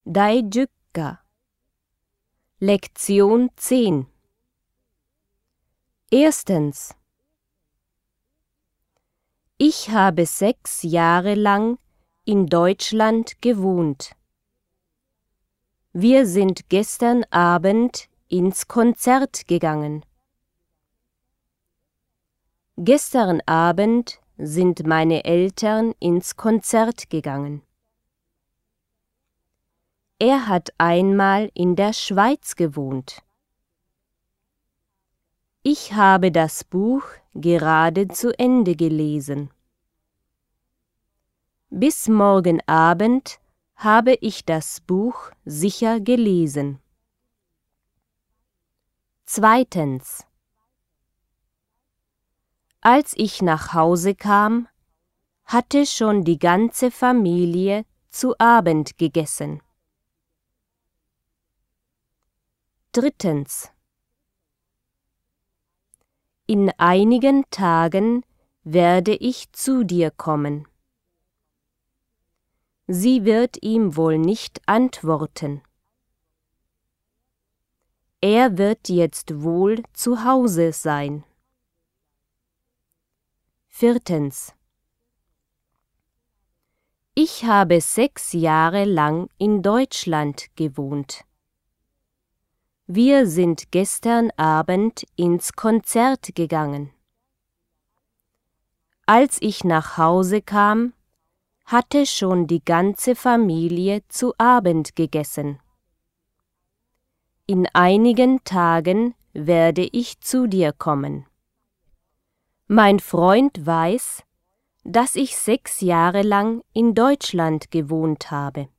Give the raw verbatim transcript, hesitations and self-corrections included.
Daijukka. Lektion zehn. Erstens. Ich habe sechs Jahre lang in Deutschland gewohnt. Wir sind gestern Abend ins Konzert gegangen. Gestern Abend sind meine Eltern ins Konzert gegangen. Er hat einmal in der Schweiz gewohnt. Ich habe das Buch gerade zu Ende gelesen. Bis morgen Abend habe ich das Buch sicher gelesen. Zweitens. Als ich nach Hause kam, hatte schon die ganze Familie zu Abend gegessen. Drittens. In einigen Tagen werde ich zu dir kommen. Sie wird ihm wohl nicht antworten. Er wird jetzt wohl zu Hause sein. Viertens. Ich habe sechs Jahre lang in Deutschland gewohnt. Wir sind gestern Abend ins Konzert gegangen. Als ich nach Hause kam, hatte schon die ganze Familie zu Abend gegessen. In einigen Tagen werde ich zu dir kommen. Mein Freund weiß, dass ich sechs Jahre lang in Deutschland gewohnt habe.